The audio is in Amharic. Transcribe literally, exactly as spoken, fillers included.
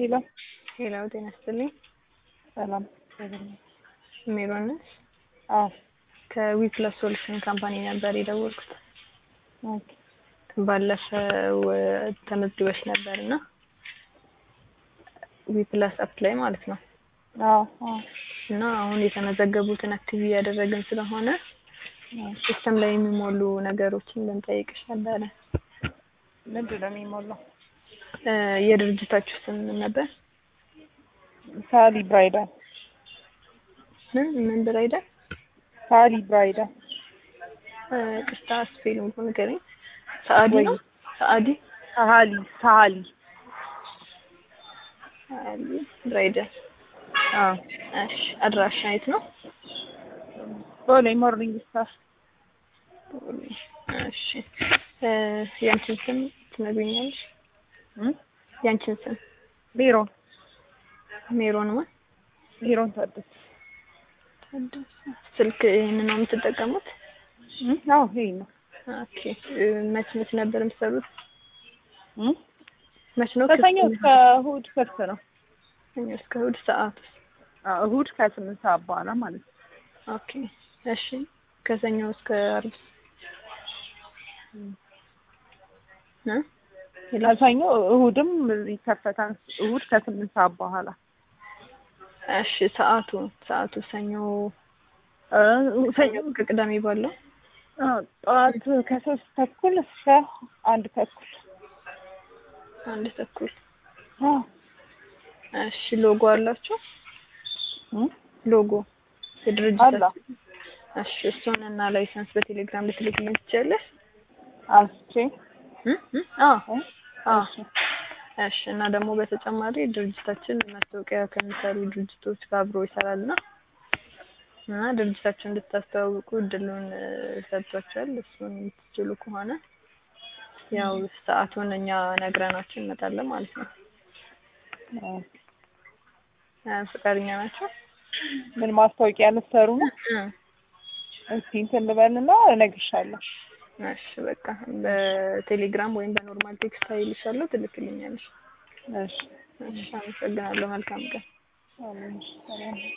ሄሎ ሄሎ ጤና ይስጥልኝ። ሰላም ሜሮን ነሽ? አዎ ከዊፕለስ ሶሉሽን ካምፓኒ ነበር የደወልኩት። ኦኬ ባለፈው ተመዝግበሽ ነበርና ዊፕለስ አፕ ላይ ማለት ነው። አዎ አዎ እና አሁን የተመዘገቡትን አክቲቭ እያደረግን ስለሆነ ሲስተም ላይ የሚሞሉ ነገሮችን ልንጠይቅሽ ነበረ። ምንድን ነው የሚሞላው? የድርጅታችሁ ስም ምን ነበር? ሳሊ ብራይዳል። ምን ምን ብራይዳል? ሳሊ ብራይዳል። ቅስታ ስፔሊንግ ንገረኝ። ሰአዲ ነው? ሰአዲ ሳሊ ሳሊ ሳሊ ብራይዳል። አዎ እሺ አድራሻ የት ነው? ቦሌ ሞርኒንግ ስታር። እሺ ያንቺን ስም ትነግሪኛለሽ? እም ያንቺን ስም? ሜሮን ሜሮን ማለት ሜሮን ታደሰ። ታደሰ። ስልክ ይሄንን ነው የምትጠቀሙት? እም አዎ ይሄ ነው። ኦኬ መች መች ነበር የምትሰሩት? እም መች ነው? ከሰኞ እስከ እሑድ ክፍት ነው። ሰኞ እስከ እሑድ ሰዓት? አዎ እሑድ ከስምንት ሰዓት በኋላ ማለት ነው። ኦኬ እሺ ከሰኞ እስከ ዓርብ እ ከሰኞ እሑድም ይከፈታል። እሑድ ከስምንት ሰዓት በኋላ። እሺ ሰዓቱ ሰዓቱ ሰኞ ሰኞ ከቅዳሜ ባለው ጠዋት ከሶስት ተኩል እስከ አንድ ተኩል። አንድ ተኩል። አዎ እሺ ሎጎ አላችሁ? እም ሎጎ አላ የድርጅታችሁ? እሺ እሱን እና ላይሰንስ በቴሌግራም ልትልክልኝ ትችያለሽ? አልቼ እም እም አዎ አዎ እሺ እሺ እና ደግሞ በተጨማሪ ድርጅታችን ማስታወቂያ ከሚሰሩ ድርጅቶች ጋር አብሮ ይሰራልና እና ድርጅታችን እንድታስተዋውቁ እድሉን ሰጥቷቸዋል። እሱን የምትችሉ ከሆነ ያው ሰዓቱን እኛ ነግረናችሁ እንመጣለን ማለት ነው። ፈቃደኛ ናቸው? ምን ማስታወቂያ ልትሰሩ ነው? እ እስኪ እንትን ልበልና እነግርሻለሁ። እሺ በቃ በቴሌግራም ወይም በኖርማል ቴክስት አይልሻለሁ፣ ትልክልኛለሽ። እሺ እሺ አመሰግናለሁ። መልካም ቀን። አሜን። ሰላም